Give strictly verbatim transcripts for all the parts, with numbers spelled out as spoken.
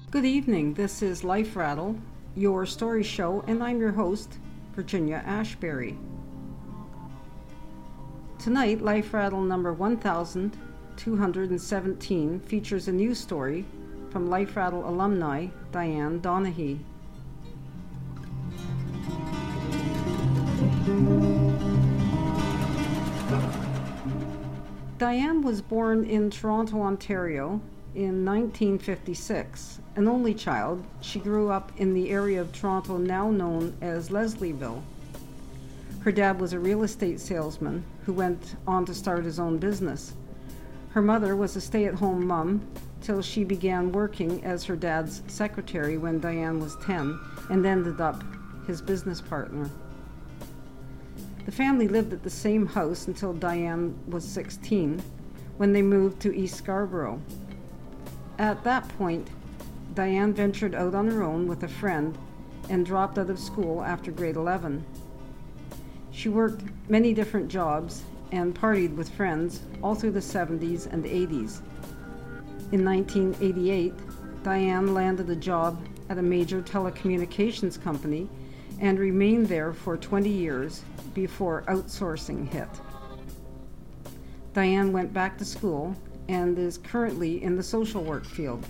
Good evening. This is Life Rattle, your story show, and I'm your host, Virginia Ashbury. Tonight, Life Rattle number one thousand two hundred seventeen features a news story from Life Rattle alumni Diane Donaghy. Diane was born in Toronto, Ontario in nineteen fifty-six. An only child, she grew up in the area of Toronto now known as Leslieville. Her dad was a real estate salesman who went on to start his own business. Her mother was a stay-at-home mom till she began working as her dad's secretary when Diane was ten and ended up his business partner. The family lived at the same house until Diane was sixteen, when they moved to East Scarborough. At that point, Diane ventured out on her own with a friend and dropped out of school after grade eleven. She worked many different jobs and partied with friends all through the seventies and eighties. In nineteen eighty-eight, Diane landed a job at a major telecommunications company and remained there for twenty years before outsourcing hit. Diane went back to school and is currently in the social work field.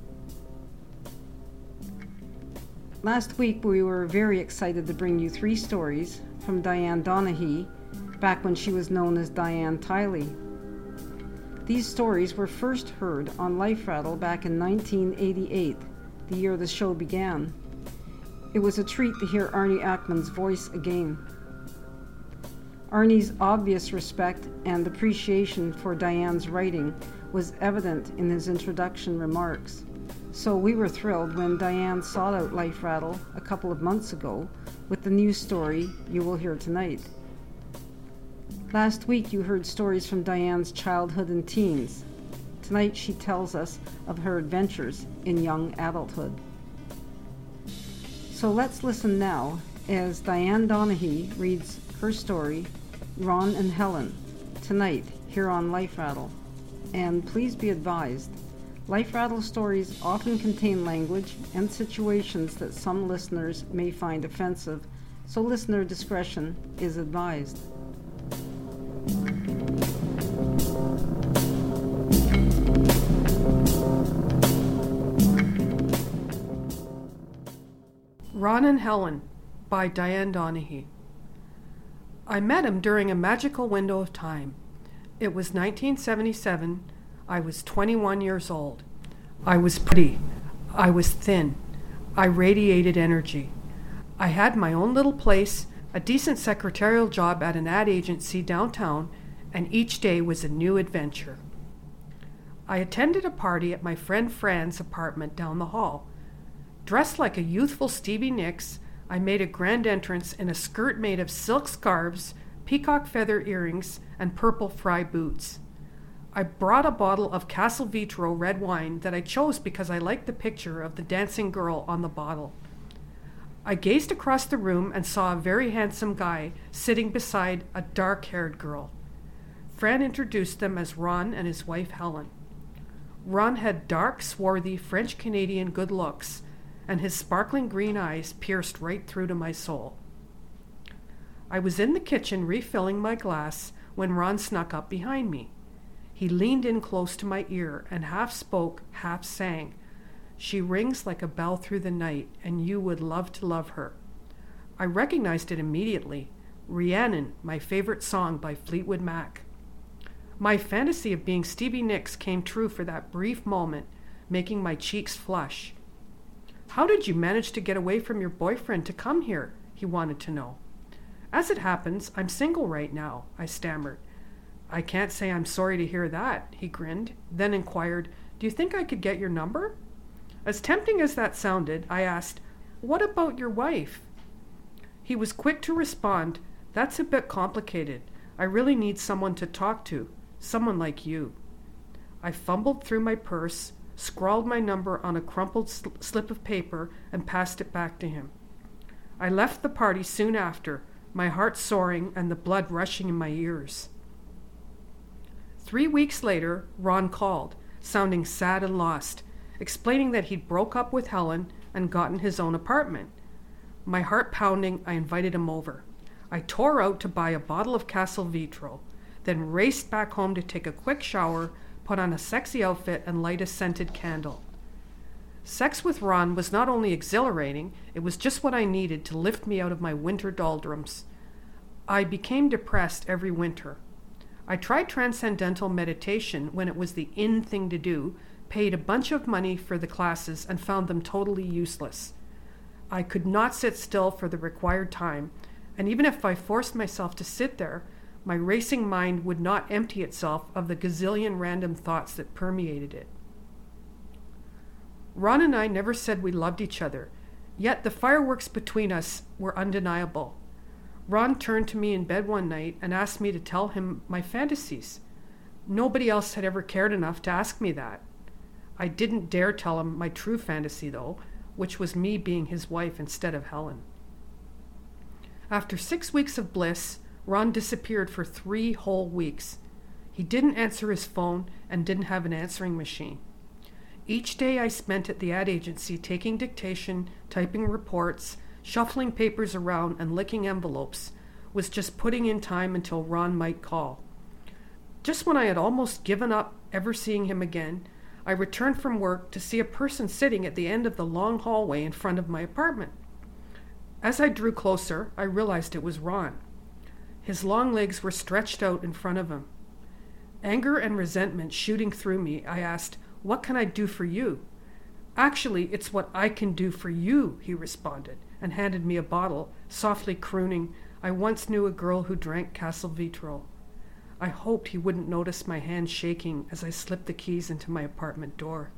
Last week we were very excited to bring you three stories from Diane Donaghy, back when she was known as Diane Tiley. These stories were first heard on Life Rattle back in nineteen eighty-eight, the year the show began. It was a treat to hear Arnie Ackman's voice again. Arnie's obvious respect and appreciation for Diane's writing was evident in his introduction remarks. So we were thrilled when Diane sought out Life Rattle a couple of months ago with the news story you will hear tonight. Last week you heard stories from Diane's childhood and teens. Tonight she tells us of her adventures in young adulthood. So let's listen now as Diane Donaghy reads her story, Ron and Helen, tonight here on Life Rattle. And please be advised, Life Rattle stories often contain language and situations that some listeners may find offensive, so listener discretion is advised. Ron and Helen by Diane Donaghy. I met him during a magical window of time. It was nineteen seventy-seven. I was twenty-one years old. I was pretty. I was thin. I radiated energy. I had my own little place, a decent secretarial job at an ad agency downtown, and each day was a new adventure. I attended a party at my friend Fran's apartment down the hall. Dressed like a youthful Stevie Nicks, I made a grand entrance in a skirt made of silk scarves, peacock feather earrings, and purple fry boots. I brought a bottle of Castle Vitro red wine that I chose because I liked the picture of the dancing girl on the bottle. I gazed across the room and saw a very handsome guy sitting beside a dark-haired girl. Fran introduced them as Ron and his wife Helen. Ron had dark, swarthy, French-Canadian good looks, and his sparkling green eyes pierced right through to my soul. I was in the kitchen refilling my glass when Ron snuck up behind me. He leaned in close to my ear and half spoke, half sang, "She rings like a bell through the night, and you would love to love her." I recognized it immediately. Rhiannon, my favorite song by Fleetwood Mac. My fantasy of being Stevie Nicks came true for that brief moment, making my cheeks flush. "How did you manage to get away from your boyfriend to come here?" he wanted to know. "As it happens, I'm single right now," I stammered. "I can't say I'm sorry to hear that," he grinned, then inquired, "Do you think I could get your number?" As tempting as that sounded, I asked, "What about your wife?" He was quick to respond, "That's a bit complicated. I really need someone to talk to, someone like you." I fumbled through my purse, scrawled my number on a crumpled sl- slip of paper, and passed it back to him. I left the party soon after, my heart soaring and the blood rushing in my ears. Three weeks later, Ron called, sounding sad and lost. explaining that he'd broke up with Helen and gotten his own apartment. My heart pounding, I invited him over. I tore out to buy a bottle of Castle Vitro, then raced back home to take a quick shower, put on a sexy outfit, and light a scented candle. Sex with Ron was not only exhilarating, it was just what I needed to lift me out of my winter doldrums. I became depressed every winter. I tried transcendental meditation when it was the in thing to do, paid a bunch of money for the classes, and found them totally useless. I could not sit still for the required time, and even if I forced myself to sit there, my racing mind would not empty itself of the gazillion random thoughts that permeated it. Ron and I never said we loved each other, yet the fireworks between us were undeniable. Ron turned to me in bed one night and asked me to tell him my fantasies. Nobody else had ever cared enough to ask me that. I didn't dare tell him my true fantasy, though, which was me being his wife instead of Helen. After six weeks of bliss, Ron disappeared for three whole weeks. He didn't answer his phone and didn't have an answering machine. Each day I spent at the ad agency taking dictation, typing reports, shuffling papers around, and licking envelopes was just putting in time until Ron might call. Just when I had almost given up ever seeing him again, I returned from work to see a person sitting at the end of the long hallway in front of my apartment. As I drew closer, I realized it was Ron. His long legs were stretched out in front of him. Anger and resentment shooting through me, I asked, "What can I do for you?" "Actually, it's what I can do for you," he responded, and handed me a bottle, softly crooning, "I once knew a girl who drank Castle Vitro." I hoped he wouldn't notice my hand shaking as I slipped the keys into my apartment door.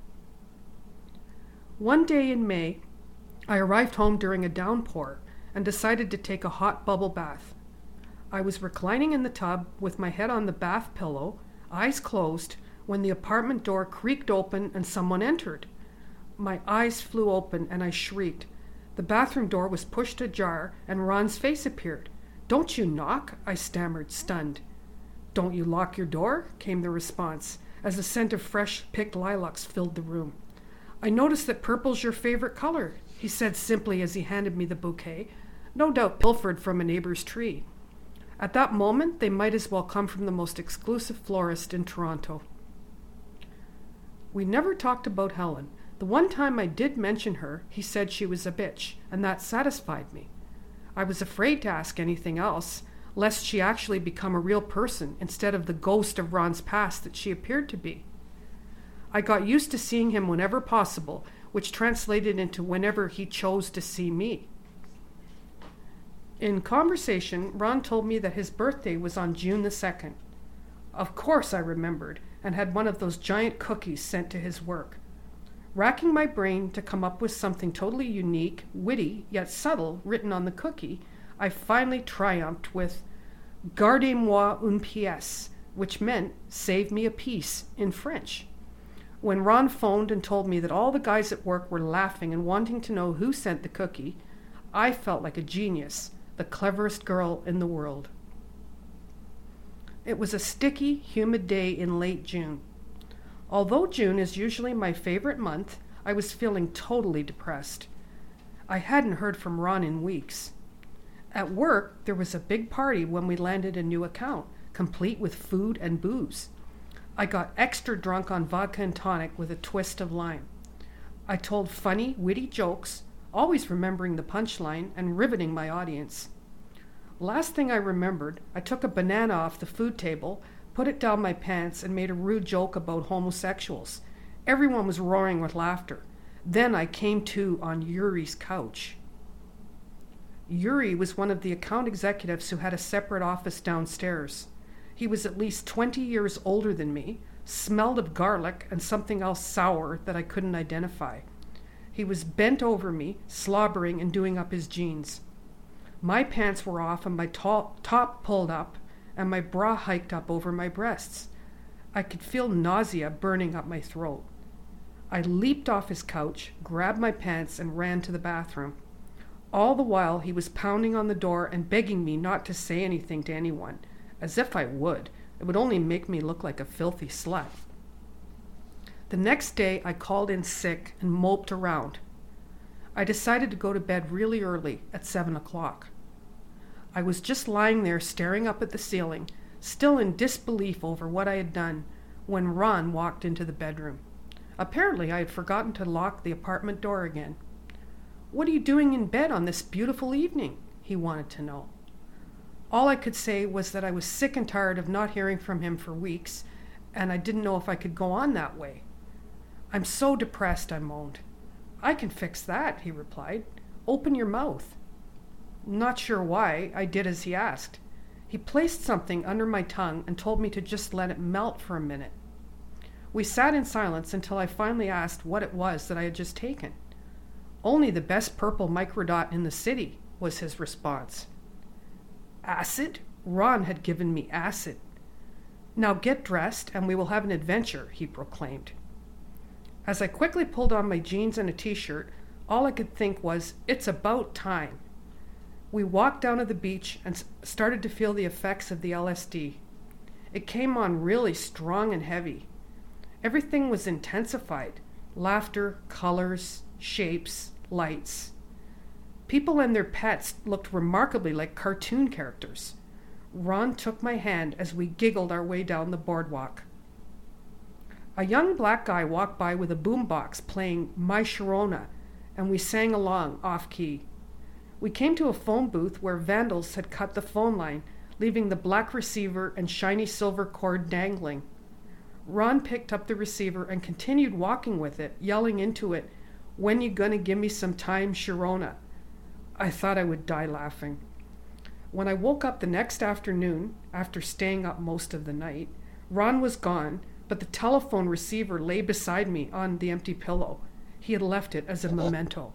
One day in May, I arrived home during a downpour and decided to take a hot bubble bath. I was reclining in the tub with my head on the bath pillow, eyes closed, when the apartment door creaked open and someone entered. My eyes flew open and I shrieked. The bathroom door was pushed ajar and Ron's face appeared. "Don't you knock?" I stammered, stunned. "Don't you lock your door?" came the response, as the scent of fresh picked lilacs filled the room. "I noticed that purple's your favorite color," he said simply as he handed me the bouquet, no doubt pilfered from a neighbor's tree. At that moment, they might as well come from the most exclusive florist in Toronto. We never talked about Helen. The one time I did mention her, he said she was a bitch, and that satisfied me. I was afraid to ask anything else, lest she actually become a real person instead of the ghost of Ron's past that she appeared to be. I got used to seeing him whenever possible, which translated into whenever he chose to see me. In conversation, Ron told me that his birthday was on June the second. Of course I remembered, and had one of those giant cookies sent to his work. Racking my brain to come up with something totally unique, witty, yet subtle written on the cookie, I finally triumphed with "Gardez-moi une pièce," which meant "save me a piece" in French. When Ron phoned and told me that all the guys at work were laughing and wanting to know who sent the cookie, I felt like a genius, the cleverest girl in the world. It was a sticky, humid day in late June. Although June is usually my favorite month, I was feeling totally depressed. I hadn't heard from Ron in weeks. At work, there was a big party when we landed a new account, complete with food and booze. I got extra drunk on vodka and tonic with a twist of lime. I told funny, witty jokes, always remembering the punchline and riveting my audience. Last thing I remembered, I took a banana off the food table, put it down my pants, and made a rude joke about homosexuals. Everyone was roaring with laughter. Then I came to on Yuri's couch. Yuri was one of the account executives who had a separate office downstairs. He was at least twenty years older than me, smelled of garlic and something else sour that I couldn't identify. He was bent over me, slobbering and doing up his jeans. My pants were off and my to- top pulled up, and my bra hiked up over my breasts. I could feel nausea burning up my throat. I leaped off his couch, grabbed my pants, and ran to the bathroom. All the while, he was pounding on the door and begging me not to say anything to anyone, as if I would. It would only make me look like a filthy slut. The next day, I called in sick and moped around. I decided to go to bed really early at seven o'clock. I was just lying there staring up at the ceiling, still in disbelief over what I had done, when Ron walked into the bedroom. Apparently, I had forgotten to lock the apartment door again. "What are you doing in bed on this beautiful evening?" he wanted to know. All I could say was that I was sick and tired of not hearing from him for weeks, and I didn't know if I could go on that way. "I'm so depressed," I moaned. "I can fix that," he replied. "Open your mouth." Not sure why, I did as he asked. He placed something under my tongue and told me to just let it melt for a minute. We sat in silence until I finally asked what it was that I had just taken. "Only the best purple microdot in the city," was his response. Acid? Ron had given me acid. "Now get dressed and we will have an adventure," he proclaimed. As I quickly pulled on my jeans and a t-shirt, all I could think was, it's about time. We walked down to the beach and started to feel the effects of the L S D. It came on really strong and heavy. Everything was intensified. Laughter, colors, shapes, lights. People and their pets looked remarkably like cartoon characters. Ron took my hand as we giggled our way down the boardwalk. A young black guy walked by with a boombox playing My Sharona, and we sang along off-key. We came to a phone booth where vandals had cut the phone line, leaving the black receiver and shiny silver cord dangling. Ron picked up the receiver and continued walking with it, yelling into it, "When you gonna give me some time, Sharona?" I thought I would die laughing. When I woke up the next afternoon, after staying up most of the night, Ron was gone, but the telephone receiver lay beside me on the empty pillow. He had left it as a memento.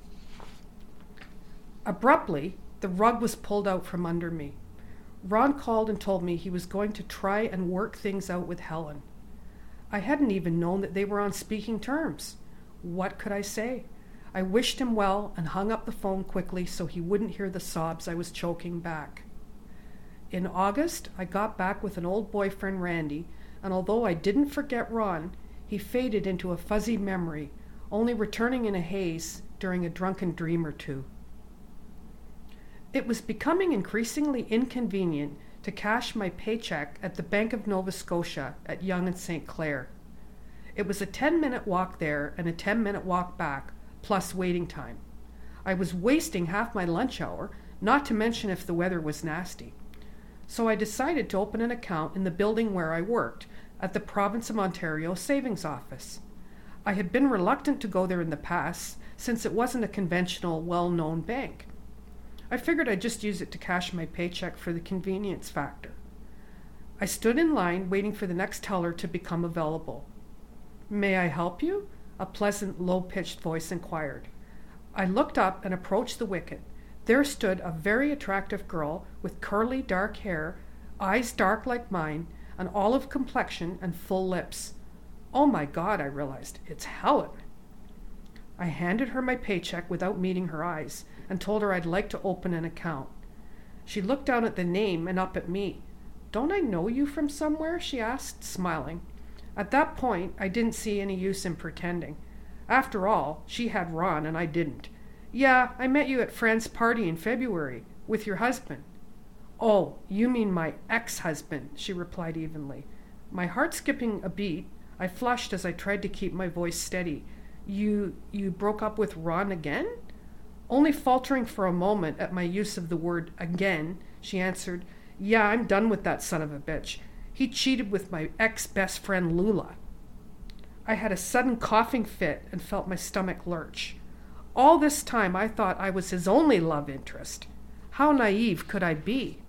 Abruptly, the rug was pulled out from under me. Ron called and told me he was going to try and work things out with Helen. I hadn't even known that they were on speaking terms. What could I say? I wished him well and hung up the phone quickly so he wouldn't hear the sobs I was choking back. In August, I got back with an old boyfriend, Randy, and although I didn't forget Ron, he faded into a fuzzy memory, only returning in a haze during a drunken dream or two. It was becoming increasingly inconvenient to cash my paycheck at the Bank of Nova Scotia at Yonge and Saint Clair. It was a ten-minute walk there and a ten-minute walk back, plus waiting time. I was wasting half my lunch hour, not to mention if the weather was nasty. So I decided to open an account in the building where I worked, at the Province of Ontario Savings Office. I had been reluctant to go there in the past, since it wasn't a conventional, well-known bank. I figured I'd just use it to cash my paycheck for the convenience factor. I stood in line waiting for the next teller to become available. "May I help you?" a pleasant, low-pitched voice inquired. I looked up and approached the wicket. There stood a very attractive girl with curly dark hair, eyes dark like mine, an olive complexion, and full lips. Oh my God, I realized, it's Helen. I handed her my paycheck without meeting her eyes and told her I'd like to open an account. She looked down at the name and up at me. "Don't I know you from somewhere?" she asked, smiling. At that point, I didn't see any use in pretending. After all, she had Ron and I didn't. "Yeah, I met you at Fran's party in February, with your husband." "Oh, you mean my ex-husband," she replied evenly. My heart skipping a beat, I flushed as I tried to keep my voice steady. You, you broke up with Ron again?" Only faltering for a moment at my use of the word again, she answered, "Yeah, I'm done with that son of a bitch. He cheated with my ex-best friend Lula." I had a sudden coughing fit and felt my stomach lurch. All this time I thought I was his only love interest. How naive could I be?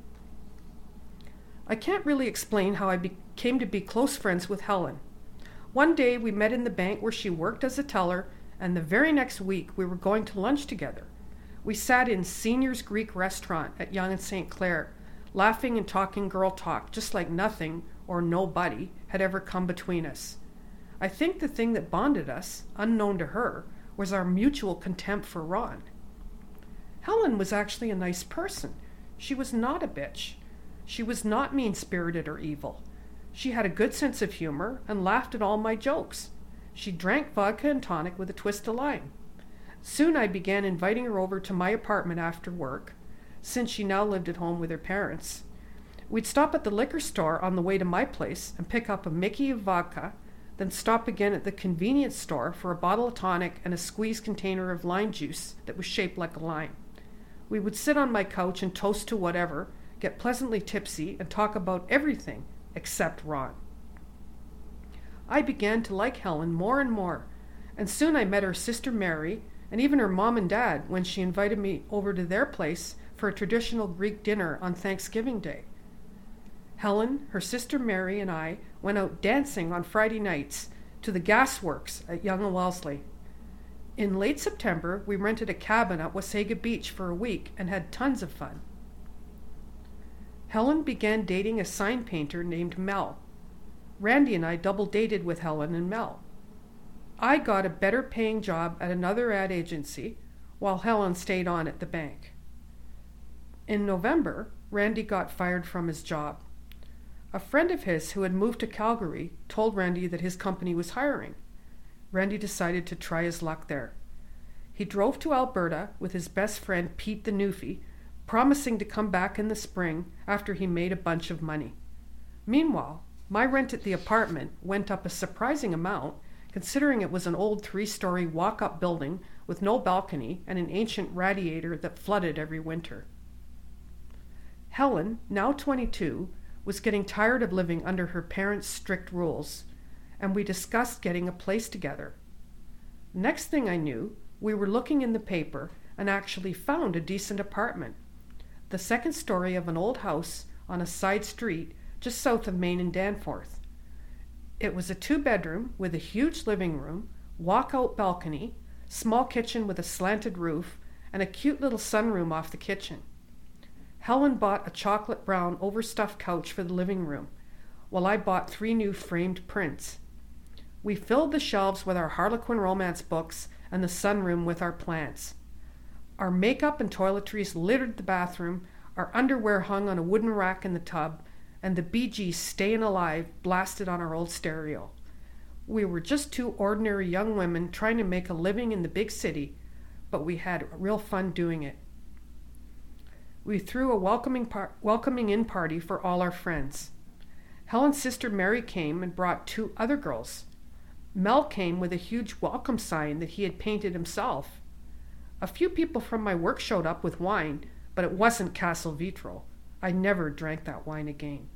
I can't really explain how I be- came to be close friends with Helen. One day we met in the bank where she worked as a teller, and the very next week we were going to lunch together. We sat in Senior's Greek restaurant at Yonge and Saint Clair, laughing and talking girl talk, just like nothing, or nobody, had ever come between us. I think the thing that bonded us, unknown to her, was our mutual contempt for Ron. Helen was actually a nice person. She was not a bitch. She was not mean-spirited or evil. She had a good sense of humor and laughed at all my jokes. She drank vodka and tonic with a twist of lime. Soon I began inviting her over to my apartment after work, since she now lived at home with her parents. We'd stop at the liquor store on the way to my place and pick up a Mickey of vodka, then stop again at the convenience store for a bottle of tonic and a squeezed container of lime juice that was shaped like a lime. We would sit on my couch and toast to whatever, get pleasantly tipsy, and talk about everything except Ron. I began to like Helen more and more, and soon I met her sister Mary and even her mom and dad when she invited me over to their place for a traditional Greek dinner on Thanksgiving Day. Helen, her sister Mary, and I went out dancing on Friday nights to the Gasworks at Yonge and Wellesley. In late September, we rented a cabin at Wasaga Beach for a week and had tons of fun. Helen began dating a sign painter named Mel. Randy and I double dated with Helen and Mel. I got a better paying job at another ad agency while Helen stayed on at the bank. In November, Randy got fired from his job. A friend of his who had moved to Calgary told Randy that his company was hiring. Randy decided to try his luck there. He drove to Alberta with his best friend Pete the Newfie, promising to come back in the spring after he made a bunch of money. Meanwhile, my rent at the apartment went up a surprising amount, considering it was an old three-story walk-up building with no balcony and an ancient radiator that flooded every winter. Helen, now twenty-two, was getting tired of living under her parents' strict rules, and we discussed getting a place together. Next thing I knew, we were looking in the paper and actually found a decent apartment, the second story of an old house on a side street just south of Main and Danforth. It was a two-bedroom with a huge living room, walk-out balcony, small kitchen with a slanted roof, and a cute little sunroom off the kitchen. Helen bought a chocolate brown overstuffed couch for the living room, while I bought three new framed prints. We filled the shelves with our Harlequin romance books and the sunroom with our plants. Our makeup and toiletries littered the bathroom, our underwear hung on a wooden rack in the tub, and the Bee Gees' Stayin' Alive blasted on our old stereo. We were just two ordinary young women trying to make a living in the big city, but we had real fun doing it. We threw a welcoming, par- welcoming in party for all our friends. Helen's sister Mary came and brought two other girls. Mel came with a huge welcome sign that he had painted himself. A few people from my work showed up with wine, but it wasn't Castle Vitro. I never drank that wine again.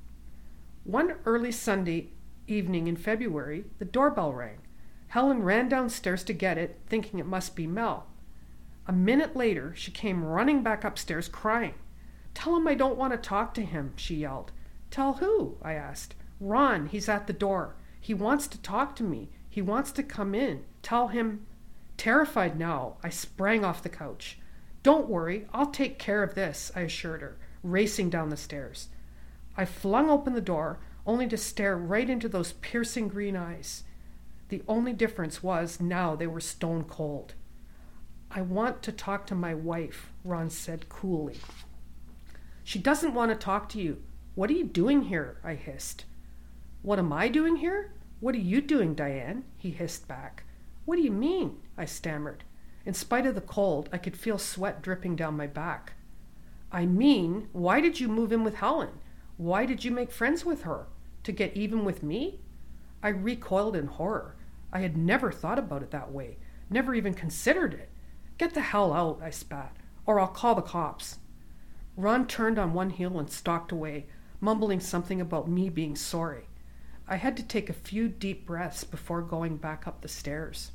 One early Sunday evening in February, the doorbell rang. Helen ran downstairs to get it, thinking it must be Mel. A minute later, she came running back upstairs crying. "Tell him I don't want to talk to him," she yelled. "Tell who?" I asked. "Ron, he's at the door. He wants to talk to me. He wants to come in. Tell him..." Terrified now, I sprang off the couch. "Don't worry, I'll take care of this," I assured her, racing down the stairs. I flung open the door, only to stare right into those piercing green eyes. The only difference was now they were stone cold. "I want to talk to my wife," Ron said coolly. "She doesn't want to talk to you. What are you doing here?" I hissed. "What am I doing here? What are you doing, Diane?" he hissed back. "What do you mean?" I stammered. In spite of the cold, I could feel sweat dripping down my back. "I mean, why did you move in with Helen? Why did you make friends with her? To get even with me?" I recoiled in horror. I had never thought about it that way, never even considered it. "Get the hell out," I spat, "or I'll call the cops." Ron turned on one heel and stalked away, mumbling something about me being sorry. I had to take a few deep breaths before going back up the stairs.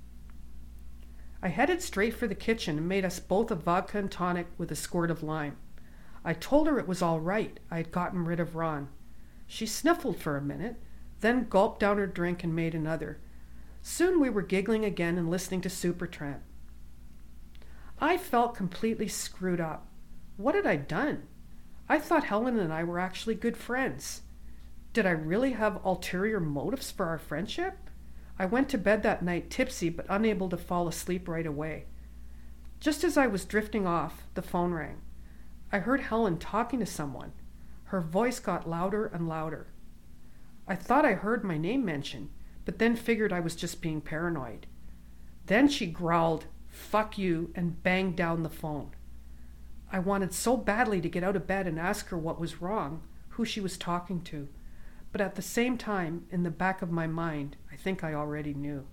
I headed straight for the kitchen and made us both a vodka and tonic with a squirt of lime. I told her it was all right. I had gotten rid of Ron. She sniffled for a minute, then gulped down her drink and made another. Soon we were giggling again and listening to Supertramp. I felt completely screwed up. What had I done? I thought Helen and I were actually good friends. Did I really have ulterior motives for our friendship? I went to bed that night tipsy but unable to fall asleep right away. Just as I was drifting off, the phone rang. I heard Helen talking to someone. Her voice got louder and louder. I thought I heard my name mentioned, but then figured I was just being paranoid. Then she growled, "Fuck you," and banged down the phone. I wanted so badly to get out of bed and ask her what was wrong, who she was talking to, but at the same time, in the back of my mind, I think I already knew.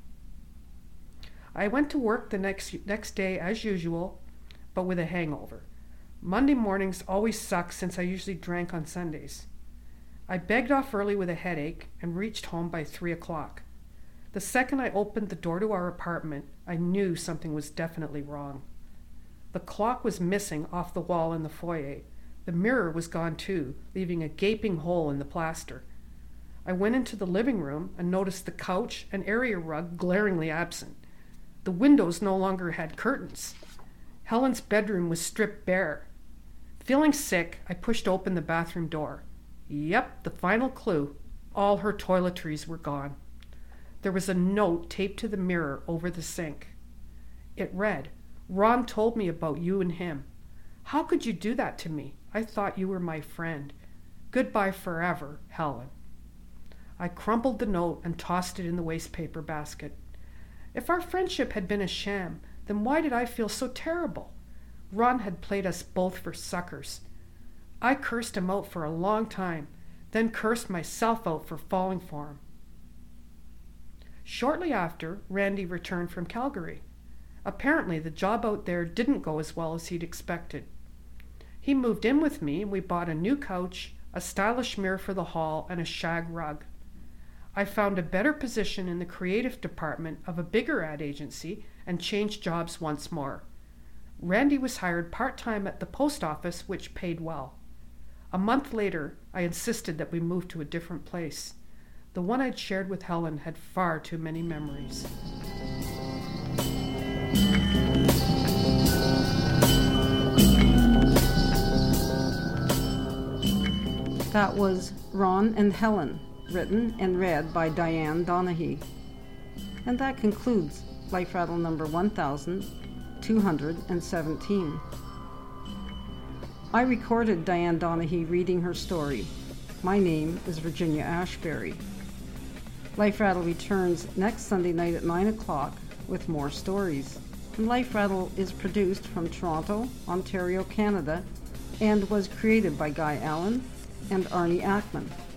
I went to work the next next day as usual, but with a hangover. Monday mornings always suck since I usually drank on Sundays. I begged off early with a headache and reached home by three o'clock. The second I opened the door to our apartment, I knew something was definitely wrong. The clock was missing off the wall in the foyer. The mirror was gone too, leaving a gaping hole in the plaster. I went into the living room and noticed the couch and area rug glaringly absent. The windows no longer had curtains. Helen's bedroom was stripped bare. Feeling sick, I pushed open the bathroom door. Yep, the final clue. All her toiletries were gone. There was a note taped to the mirror over the sink. It read, "Ron told me about you and him. How could you do that to me? I thought you were my friend. Goodbye forever, Helen." I crumpled the note and tossed it in the wastepaper basket. If our friendship had been a sham, then why did I feel so terrible? Ron had played us both for suckers. I cursed him out for a long time, then cursed myself out for falling for him. Shortly after, Randy returned from Calgary. Apparently, the job out there didn't go as well as he'd expected. He moved in with me and we bought a new couch, a stylish mirror for the hall, and a shag rug. I found a better position in the creative department of a bigger ad agency and changed jobs once more. Randy was hired part-time at the post office, which paid well. A month later, I insisted that we move to a different place. The one I'd shared with Helen had far too many memories. That was Ron and Helen, written and read by Diane Donaghy. And that concludes Life Rattle number one thousand two hundred seventeen. I recorded Diane Donaghy reading her story. My name is Virginia Ashbury. Life Rattle returns next Sunday night at nine o'clock with more stories. And Life Rattle is produced from Toronto, Ontario, Canada, and was created by Guy Allen and Arnie Ackman.